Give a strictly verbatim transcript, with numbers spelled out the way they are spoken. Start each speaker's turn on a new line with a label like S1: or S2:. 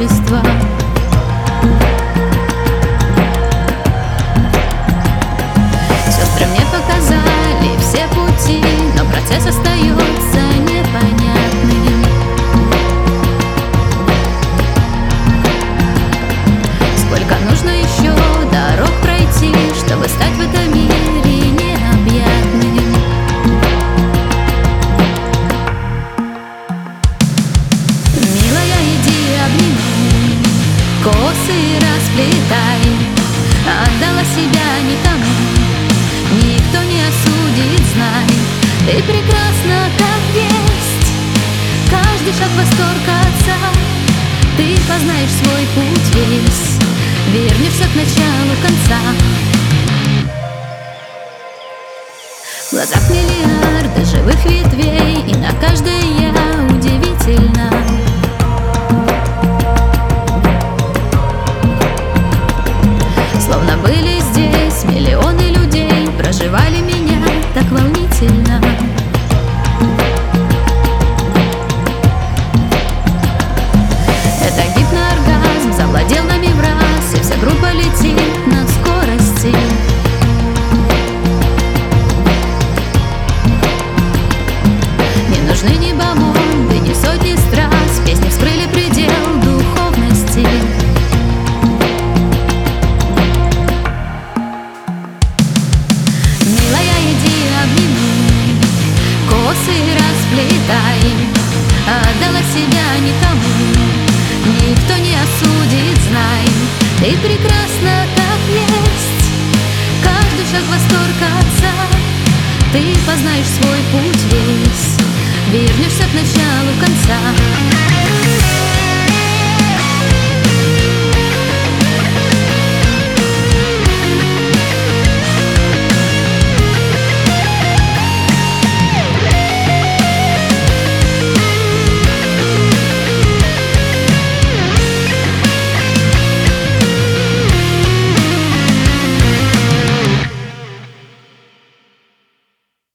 S1: общества. Сестры мне показали все пути, но процесс остается непонятным. Сколько нужно еще дорог пройти, чтобы стать в этом мире необъятным? Милая, иди обнимай, косы расплетай. Отдала себя никому, никто не осудит, знай. Ты прекрасна, как есть, каждый шаг восторг отца. Ты познаешь свой путь весь, вернешься к началу конца. В глазах миллиарды живых ветвей, и на каждой я удивительна. Словно были здесь миллионы людей, проживали меня так волнительно. Это гипнооргазм завладел нами в раз, и вся группа летит на скорости. Не нужны ни бомонды, ни сотни страз, песни вскрыли предел духовности. Милая, иди обнимай, косы расплетай. Отдала себя никому, никто не осудит, знай. Ты прекрасна, как есть, каждый шаг восторг отца. Ты познаешь свой путь весь, вернешься к началу конца.